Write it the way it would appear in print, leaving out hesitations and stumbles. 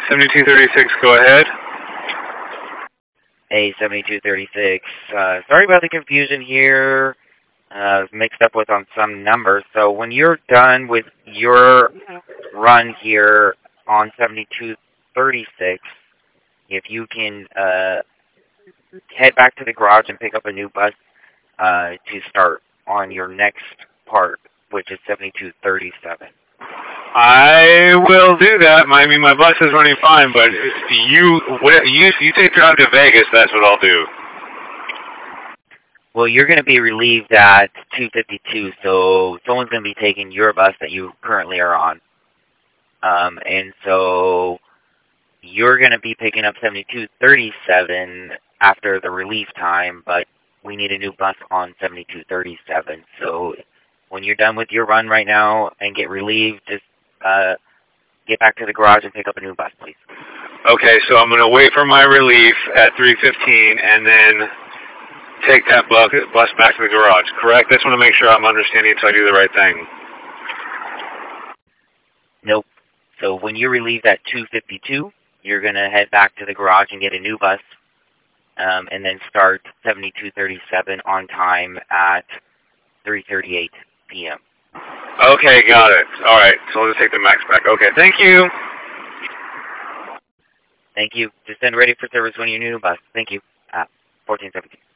7236, go ahead. Hey, 7236. Sorry about the confusion here. Mixed up with on some numbers. So when you're done with your run here on 7236, if you can head back to the garage and pick up a new bus to start on your next part, which is 7237. I will do that. I mean, my bus is running fine, but you take me out to Vegas, that's what I'll do. Well, you're going to be relieved at 252, so someone's going to be taking your bus that you currently are on. And so you're going to be picking up 7237 after the relief time, but we need a new bus on 7237. So when you're done with your run right now and get relieved, just get back to the garage and pick up a new bus, please. Okay, so I'm going to wait for my relief at 3:15 and then take that bus back to the garage, correct? I just want to make sure I'm understanding so I do the right thing. Nope. So when you're relieved at 252, you're going to head back to the garage and get a new bus, and then start 7237 on time at 3:38 p.m. Okay, got it. All right, so I'll just take the max back. Okay, thank you. Thank you. Just stand ready for service when you need a new bus. Thank you. 1417.